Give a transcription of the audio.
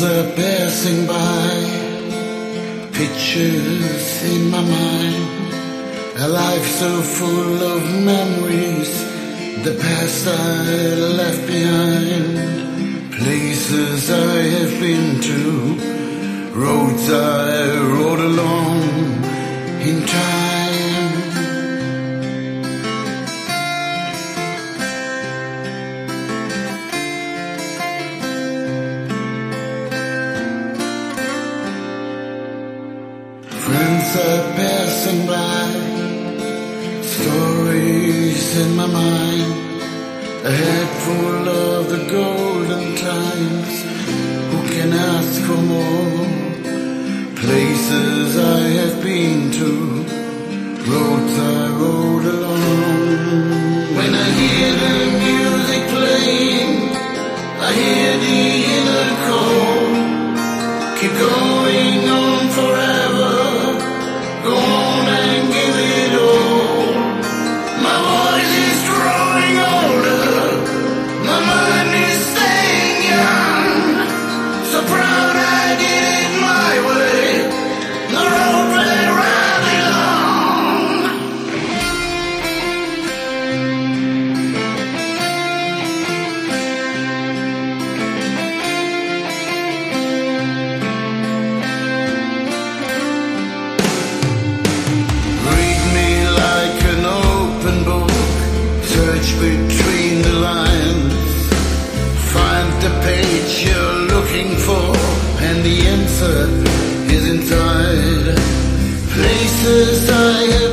are passing by, pictures in my mind, a life so full of memories, the past I left behind, places I have been to, roads I rode along in time. Friends are passing by, stories in my mind, a head full of the golden times. Who can ask for more? Places I have been to, roads I rode along. When I hear the music playing, I hear the inner call. Keep going on forever. Go on and give it all. My voice is growing older, my mind is staying young. So proud I did it my way, the road where I belong. Search between the lines, find the page you're looking for, and the answer is inside. Places I have